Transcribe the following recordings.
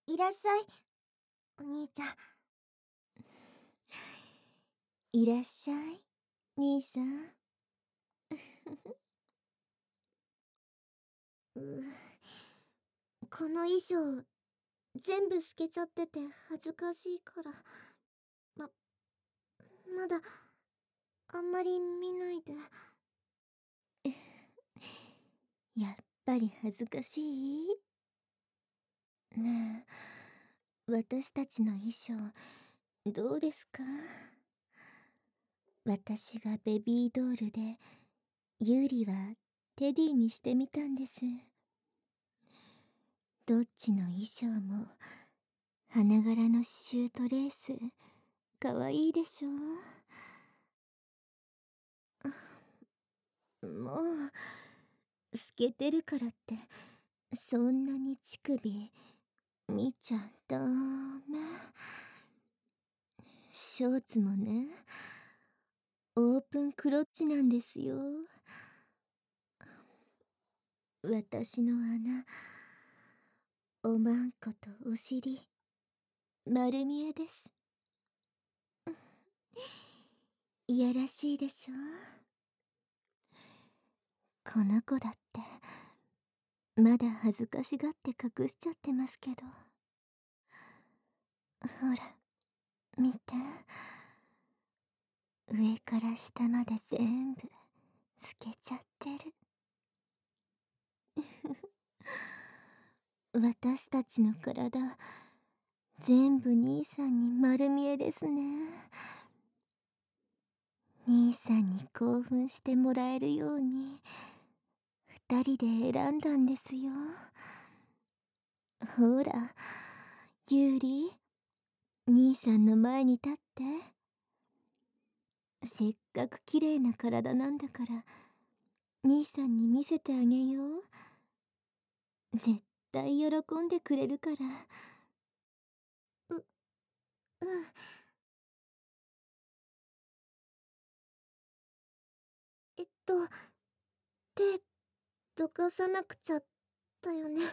いらっしゃい、お兄ちゃん。 いらっしゃい、兄さん。 この衣装、全部透けちゃってて恥ずかしいから。ま、まだ、あんまり見ないで。 やっぱり恥ずかしい？ねえ、私たちの衣装、どうですか？私がベビードールで、ユーリはテディにしてみたんです。どっちの衣装も、花柄の刺繍とレース、かわいいでしょ？もう、透けてるからって、そんなに乳首、見ちゃダメ。ショーツもね、オープンクロッチなんですよ。私の穴、おまんことお尻、丸見えです。いやらしいでしょ？この子だって、まだ恥ずかしがって隠しちゃってますけど。ほら、見て。上から下まで全部、透けちゃってる。私たちの体、全部兄さんに丸見えですね。兄さんに興奮してもらえるように、二人で選んだんですよ。ほら、ユーリ、兄さんの前に立って。せっかく綺麗な体なんだから、兄さんに見せてあげよう。絶対喜んでくれるから。 うん。手、どかさなくちゃだよね。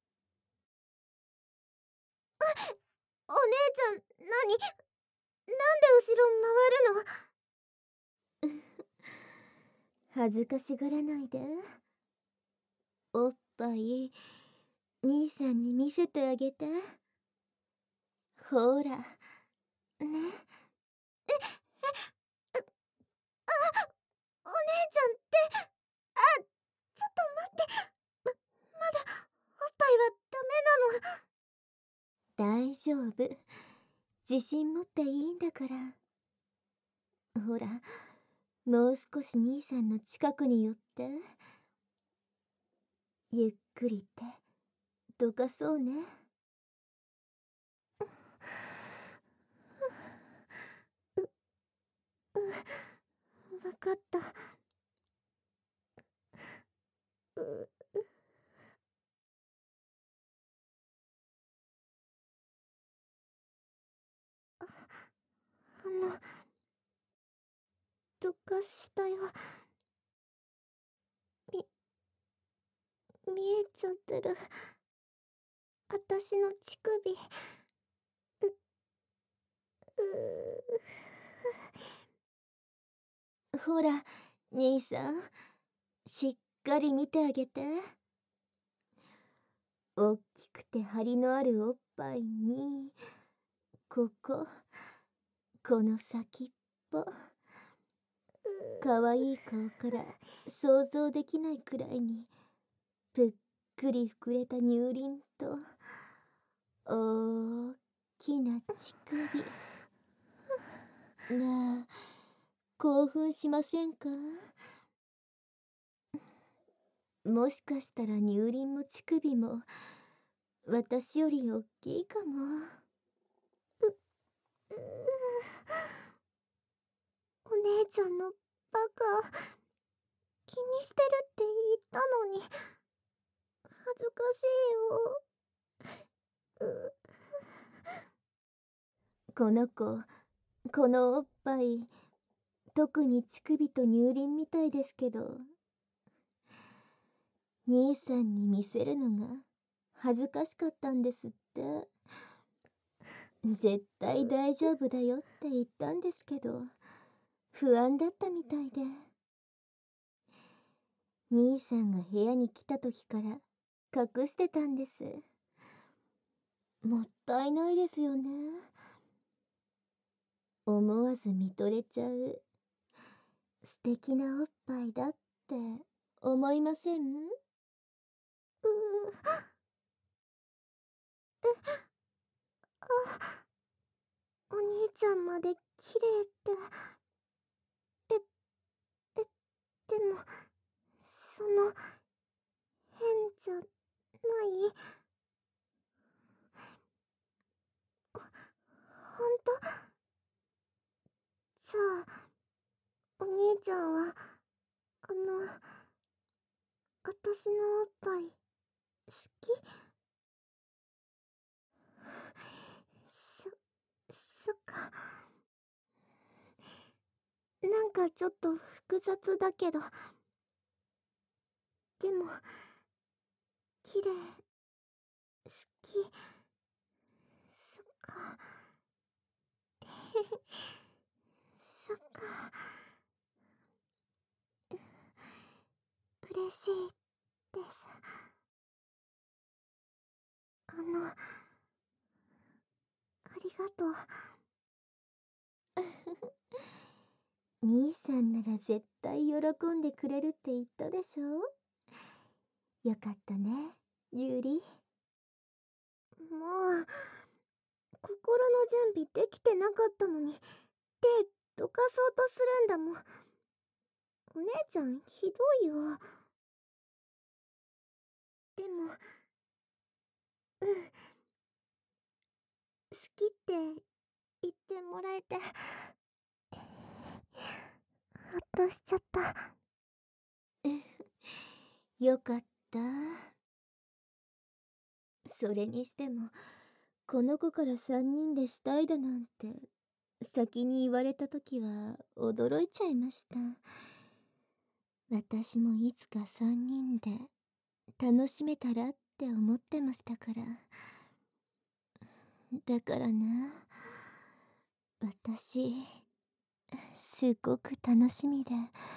お姉ちゃん、なんで後ろ回るの？ 恥ずかしがらないで。おっぱい、兄さんに見せてあげて。ほら、ね。 お姉ちゃんって、ちょっと待って。まだ、おっぱいはダメなの？ 大丈夫。自信持っていいんだから。ほら、もう少し兄さんの近くに寄って。ゆっくりってどかそうね。 わかった。う、どかしたよ。み、見えちゃってる。あたしの乳首。 ほら、兄さん、しっかり見てあげて。おっきくて張りのあるおっぱいに、この先っぽ。かわいい顔から想像できないくらいに、ぷっくり膨れた乳輪と、おーきな乳首。まあ、興奮しませんか？もしかしたら乳輪も乳首も、私よりおっきいかも。 お姉ちゃんのバカ。気にしてるって言ったのに。恥ずかしいよ。 この子、このおっぱい、特に乳首と乳輪みたいですけど、兄さんに見せるのが恥ずかしかったんですって。絶対大丈夫だよって言ったんですけど、不安だったみたいで。兄さんが部屋に来た時から隠してたんです。もったいないですよね。思わず見とれちゃう素敵なおっぱいだって思いません？ うあ、お兄ちゃんまで綺麗って。え、でも、その、変じゃない？ほんと？じゃあ、お兄ちゃんは、私のおっぱい、好き？そ、そっか。なんかちょっと複雑だけど、でも、綺麗、好き、そっか。そっか。嬉しいです。ありがとう。 兄さんなら絶対喜んでくれるって言ったでしょ。よかったね、ゆり。 もう、心の準備できてなかったのに、手どかそうとするんだもん。お姉ちゃん、ひどいよ。でも、うん、好きって言ってもらえて、ほっとしちゃった。 よかった。それにしても、この子から3人でしたいだなんて、先に言われた時は驚いちゃいました。私もいつか3人で楽しめたらって思ってましたから。だからな、私、すっごく楽しみで、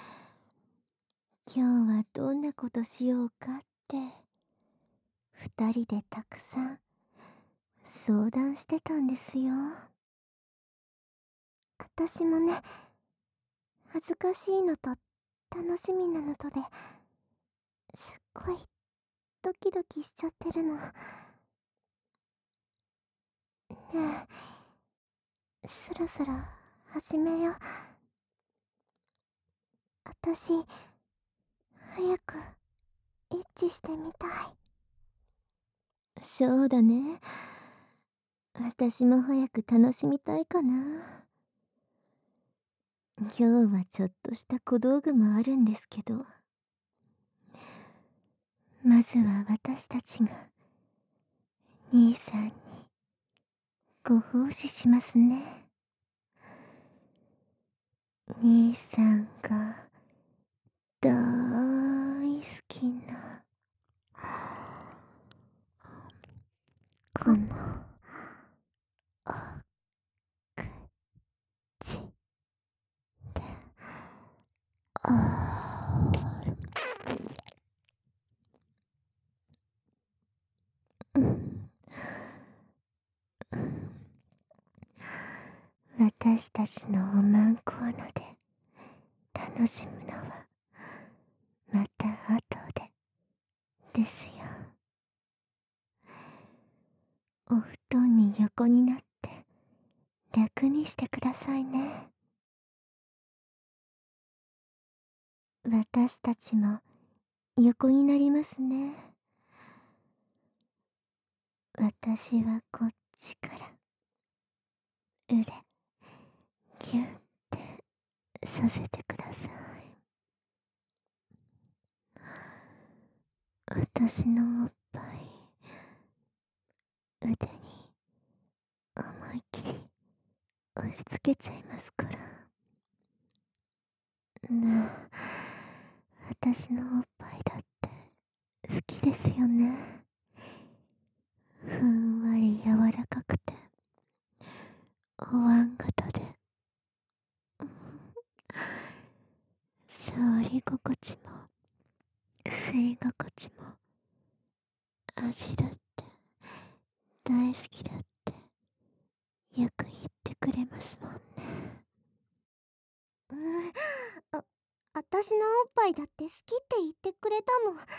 今日はどんなことしようかって、2人でたくさん相談してたんですよ。 私もね、恥ずかしいのと楽しみなのとで、すっごいドキドキしちゃってるの。ねえ、そろそろ始めよう。私、早くエッチしてみたい。 そうだね。私も早く楽しみたいかな。今日はちょっとした小道具もあるんですけど、まずは私たちが兄さんにご奉仕しますね。兄さんが大好きなこのお口で、 うん私たちのおまんこなで楽しむのはまた後でですよ。お布団に横になって楽にしてくださいね。私たちも横になりますね。私はこっちから腕ギュッてさせてください。私のおっぱい腕に思いっきり押し付けちゃいますから。ねえ、私のおっぱいだって好きですよね。 心地も吸い心地も味だって大好きだってよく言ってくれますもんね。 あ、私のおっぱいだって好きって言ってくれた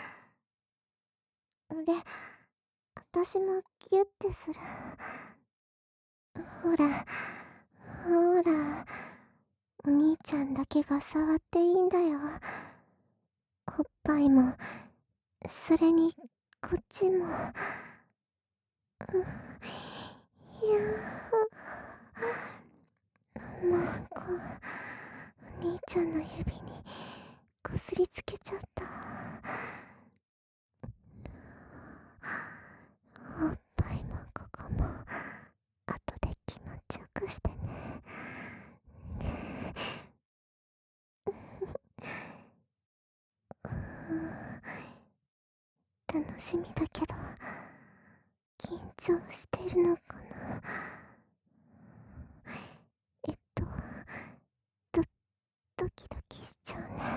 の。で、私もギュッてする。ほら、ほら、お兄ちゃんだけが触っていいんだよ。おっぱいも、それに、こっちも。いやもう、お兄ちゃんの指に、こすりつけちゃった。おっぱいもここも、後で気持ちよくしてね。楽しみだけど、緊張してるのかな。ド、ドキドキしちゃうね。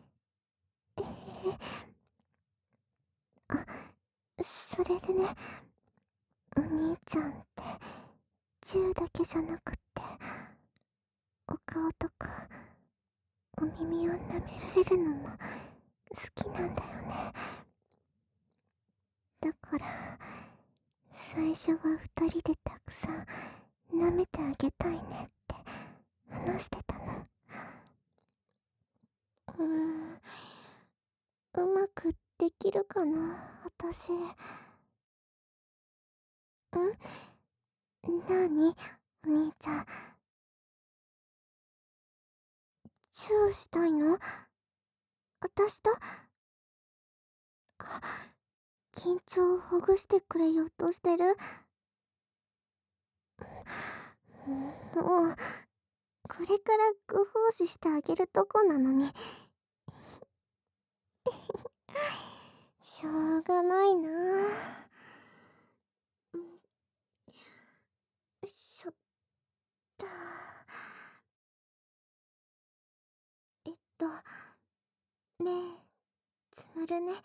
あ、それでね、お兄ちゃんって、銃だけじゃなくって、お顔とか、お耳を舐められるのも好きなんだよね。だから、最初は二人でたくさん舐めてあげたいねって話してたの。うまくできるかな、私。なに、お兄ちゃん。チューしたいの？私と？緊張をほぐしてくれようとしてる？もう、これからご奉仕してあげるとこなのに。しょうがないな。しょった。目、つむるね。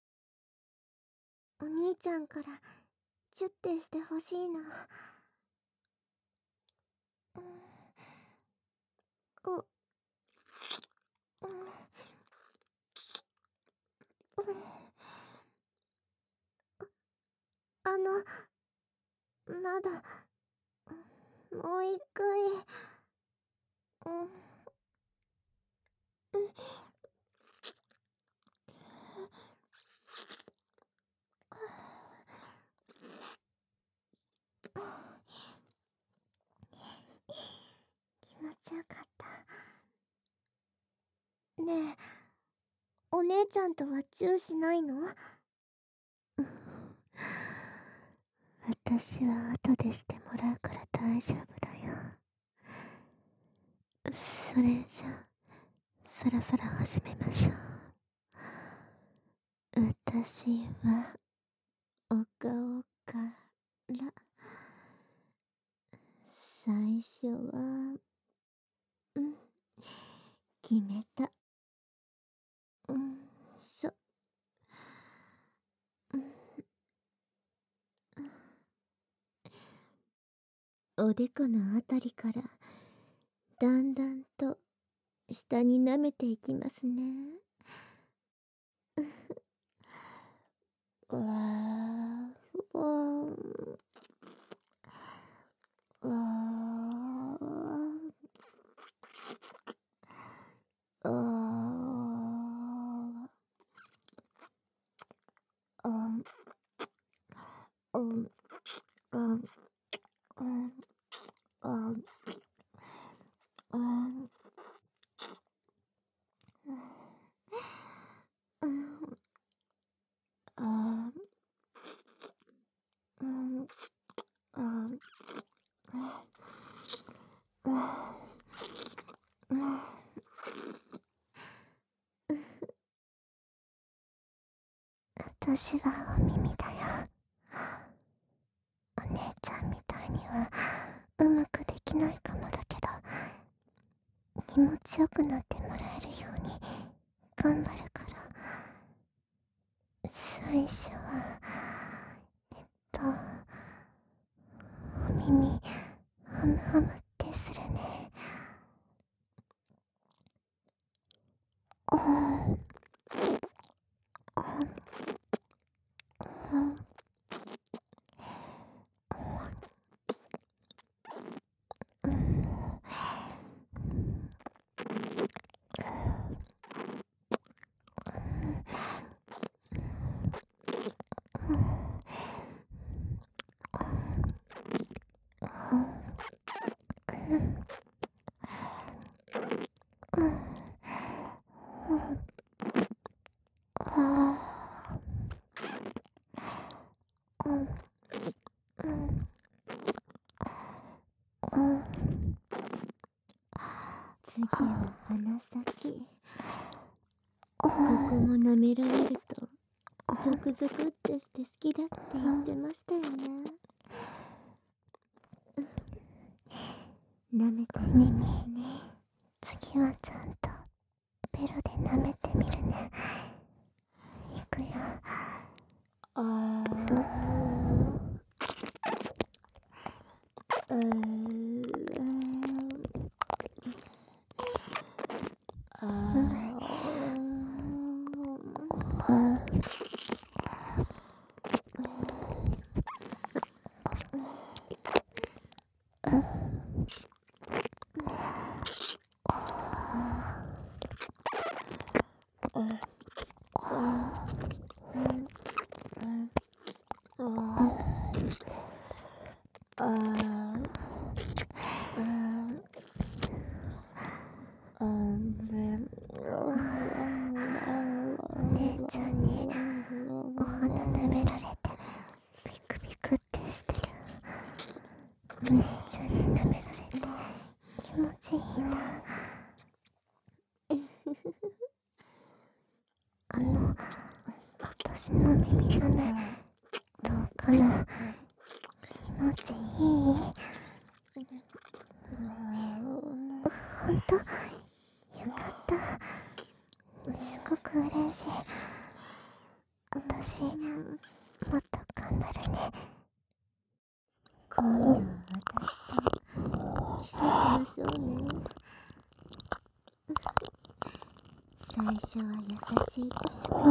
お兄ちゃんから、チュッてしてほしいな。お、まだ、もう一回、気持ちよかった。ねえ、お姉ちゃんとはチューしないの？ 私は後でしてもらうから大丈夫だよ。それじゃ、そろそろ始めましょう。私は、お顔から、最初は、決めた。しょ、おでこのあたりから、だんだんと、下に舐めていきますね。わー、わー、わー、あー、あん、あん、あん、あん、あん、あん、あん、あん、あん、あん、 私はお耳だよ。お姉ちゃんみたいにはうまくできないかもだけど、気持ちよくなってもらえるように頑張るから。最初はお耳ハムハムってするね。 次は鼻先。ここも舐められるとゾクゾクってして好きだって言ってましたよね。舐めてみますね。 次はちゃんとベロで舐めてみるね。いくよ。姉ちゃんにお鼻舐められてビクビクってしてる。姉ちゃんに舐められて気持ちいいんだ。私の耳の目どうかな。気持ちいい。ほんとよかった。すごく嬉しい。私もっと頑張るね。 今度は私とキスしましょうね。最初は優しいキスから。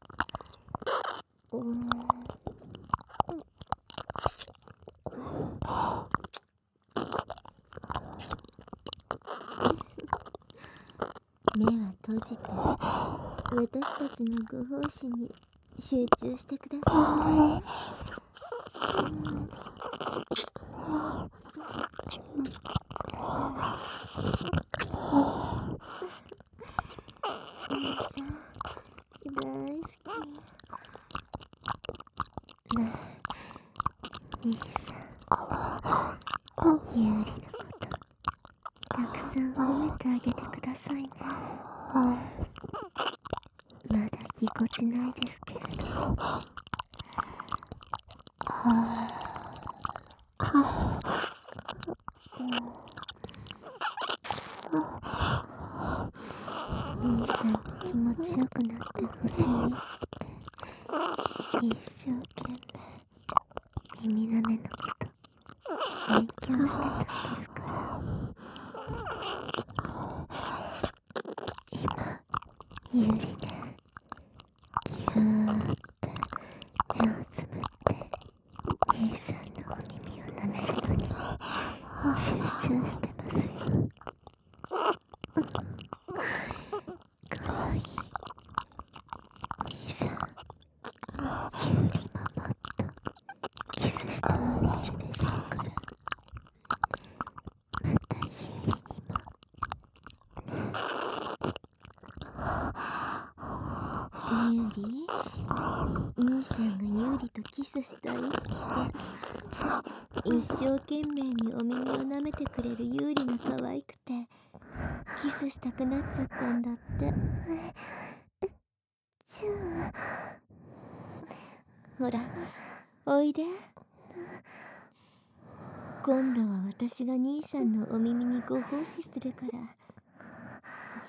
目は閉じて私たちのご奉仕に集中してくださいね。兄さん、ゆうりのことたくさん褒めてあげてくださいね。まだぎこちないですけれど。兄さんに気持ちよくなってほしいって一生懸命耳なめのこと勉強してたんですから。今ゆりでぎゅーって目をつぶって兄さんのお耳を舐めるのに集中してますよ。かわいい兄さん、ゆりももっとキスしてあげるでしょうから。またゆりにもゆり、兄さんがゆりとキスしたいって一生懸命にお耳を舐めてくれるゆりが可愛くてキスしたくなっちゃったんだって。ほらおいで。今度は私が兄さんのお耳にご奉仕するから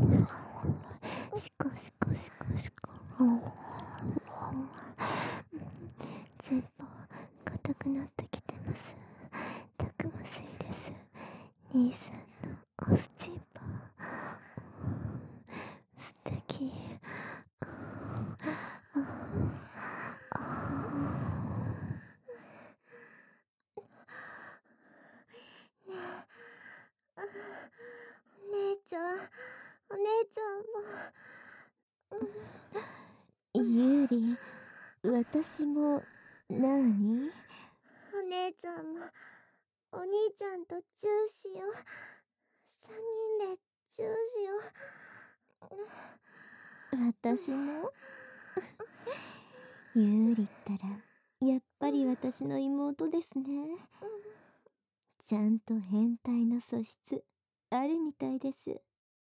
しこしこしこしこ。前方硬くなってきてます。たくましいです。兄さんのオスチンポ素敵。お姉ちゃん、お姉ちゃんも。 ゆり、私もなーに？ お姉ちゃんもお兄ちゃんとチューしよう。3人でチューしよう。 私もゆりったらやっぱり私の妹ですね。ちゃんと変態の素質あるみたいです。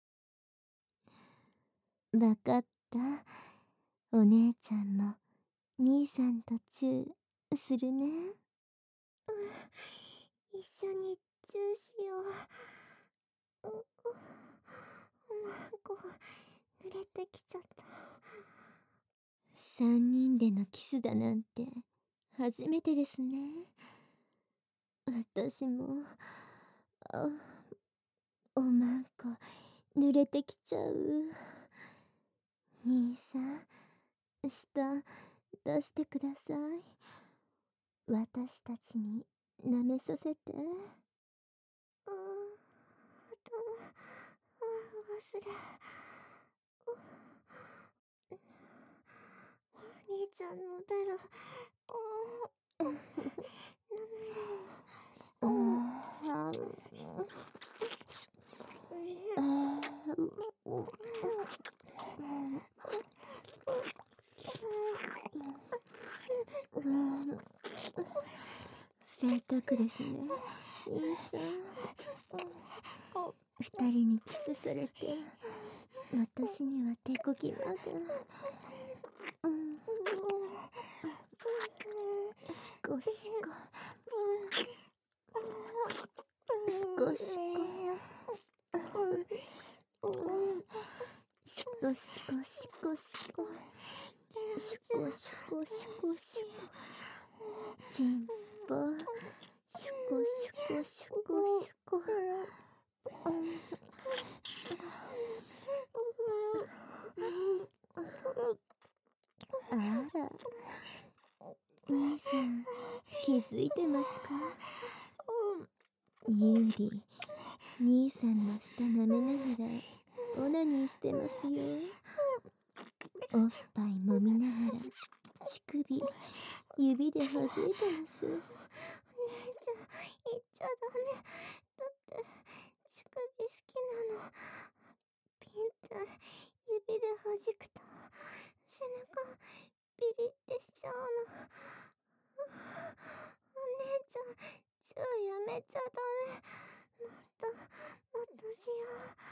わかった。お姉ちゃんも兄さんとチューするね。 一緒にチューしよう。こう濡れてきちゃった。 3人でのキスだなんて初めてですね。私もおまんこ濡れてきちゃう。兄さん、舌出してください。私たちに舐めさせて。 頭忘れ。お兄ちゃんのベロ舐める贅沢ですね。兄さん。2人にキスされて、私には手こぎまで。しこしこ。しこしこ。しこしこしこしこ。しこしこしこしこ。ちんぽ。しこしこしこしこ。あら、兄さん気づいてますか？ゆり、兄さんの舌舐めながらオナニーしてますよ。おっぱい揉みながら乳首指で弾いてます。 お姉ちゃん言っちゃダメ。だって乳首好きなの。ピンって指で弾くと背中ビリってしちゃうの。お姉ちゃんチューやめちゃダメ。もっとしよ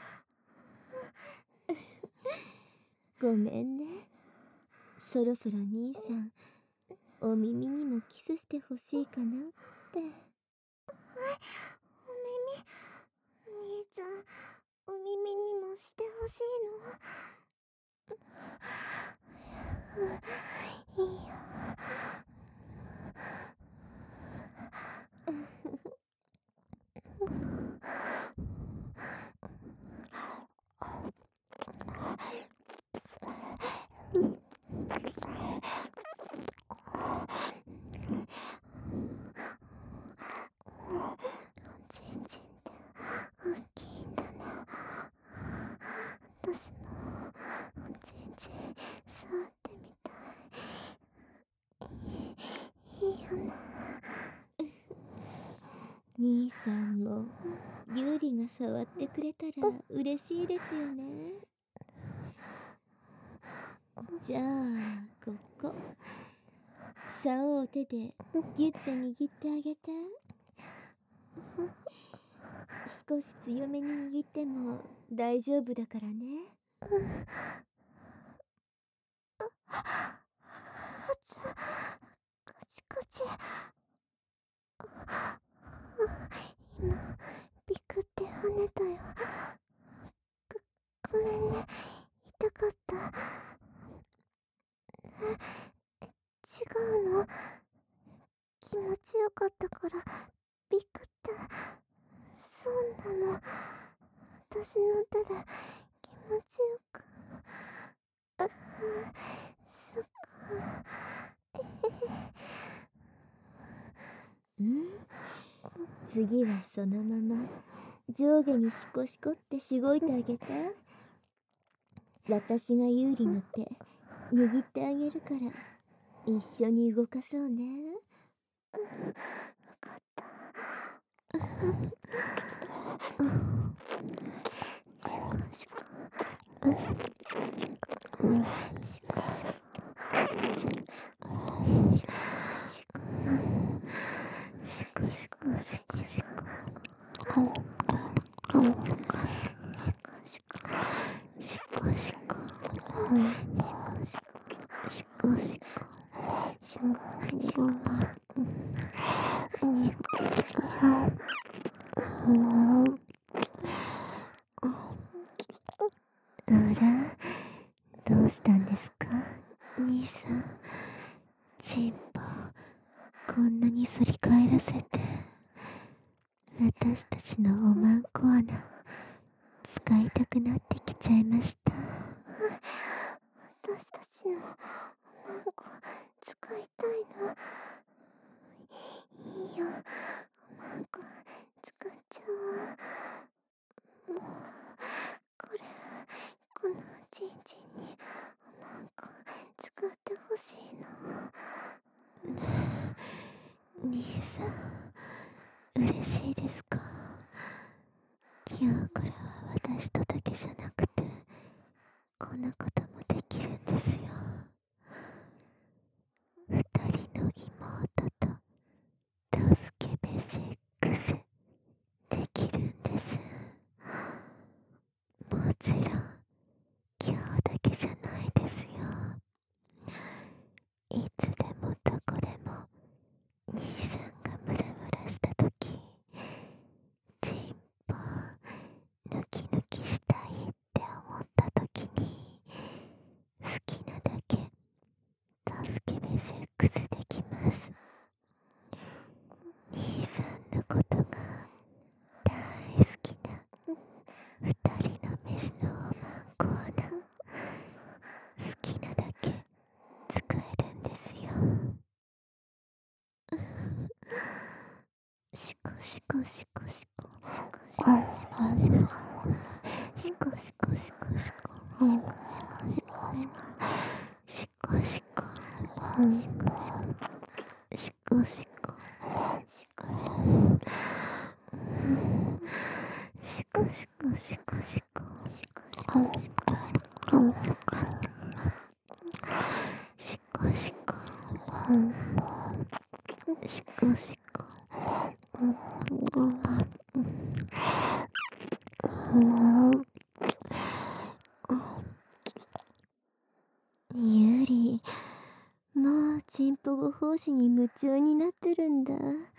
ごめんね。そろそろ兄さんお耳にもキスしてほしいかなって。 う。お耳、兄ちゃんお耳にもしてほしいの？いいよ。ちんちんって大きいんだね。私もちんちん触ってみたい。いいよね。 兄さんもゆりが触ってくれたら嬉しいですよね。じゃあここ竿を手でギュッて握ってあげて。少し強めに握っても大丈夫だからね。 カチカチ。今ビクって跳ねたよ。ごめめんね。痛かった。違うの。気持ちよかったからビクって。そうなの。私の手で気持ちよく。あ、そっか。 次はそのまま上下にシコシコってしごいてあげた。私が有利の手握ってあげるから一緒に動かそうね。 わかった。シコシコ。シコシコ。シコシコ。シコシコ。シコシコ。シコシコ。シコシコ。あら、どうしたんですか、兄さん。チンポ、こんなに反り返らせて。私たちのおまんこ穴、使いたくなってきちゃいました。私たちのおまんこ、使いたいの。いいよ、おまんこ、使っちゃおう。もう、このちんちんにおまんこ、使ってほしいの。兄さん、嬉しいですか？今日からは私とだけじゃなくて、こんなこともできるんですよ。二人の妹と助けベセックスできるんです。もちろん今日だけじゃないですよ。いつでもどこでも兄さんがムラムラしたとき、チンポヌキヌキしたいって思ったときに、好きなだけ助けベセックスできます。兄さんのことが大好きな二人のメスのおまんこ穴、好きなだけ使えるんですよ。シコシコシコシコ。シコシコシコシコ。シコシコシコシコ。シコシコシコ。シコシコ。シコシコ。シコシコ。シコシコシコシコ。シコシコシコシコ。シコシコ。シコシコ。ユリ、もうチンポゴ奉仕に夢中になってるんだ。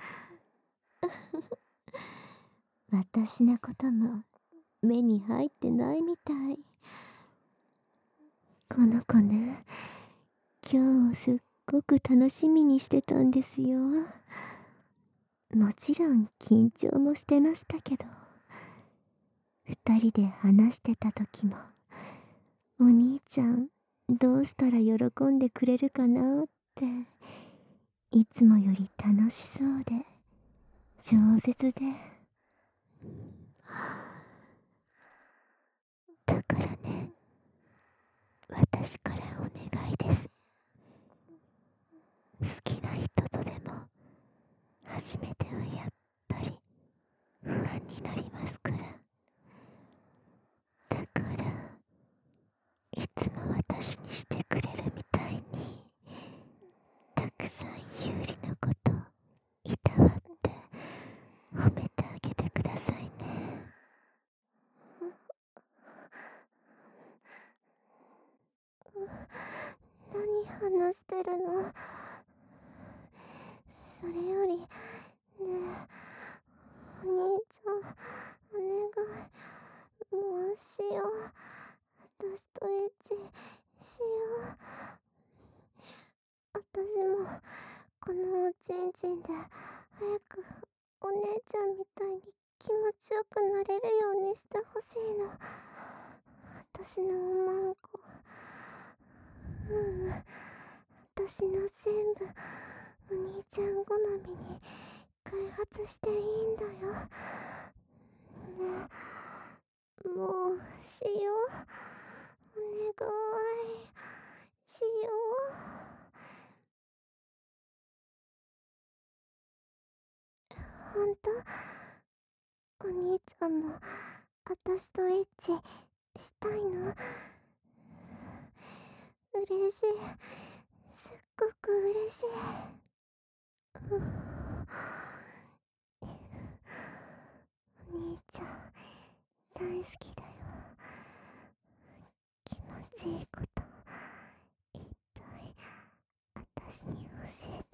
私のことも目に入ってないみたい。この子ね、今日すっごく楽しみにしてたんですよ。もちろん緊張もしてましたけど、二人で話してた時も、お兄ちゃんどうしたら喜んでくれるかなって、いつもより楽しそうで饒舌で。だからね、私からお願いです。好きな人とでも初めてはやっぱり不安になりますから。だからいつも私にしてくれるみたいに、たくさんユーリのこといたわって褒めてあげてくださいね。何話してるの？それよりねえ、お兄ちゃん、お願い、もうしよう。 私とエッチしよう。私もこのおちんちんで早くお姉ちゃんみたいに気持ちよくなれるようにしてほしいの。私のおまんこ。私の全部お兄ちゃん好みに開発していいんだよ。ね、もうしよう。お願いしよう。ほんと？お兄ちゃんも私とエッチしたいの？嬉しい。すっごく嬉しい。お兄ちゃん大好きだよ。気持ちいいこといっぱい私に教えて。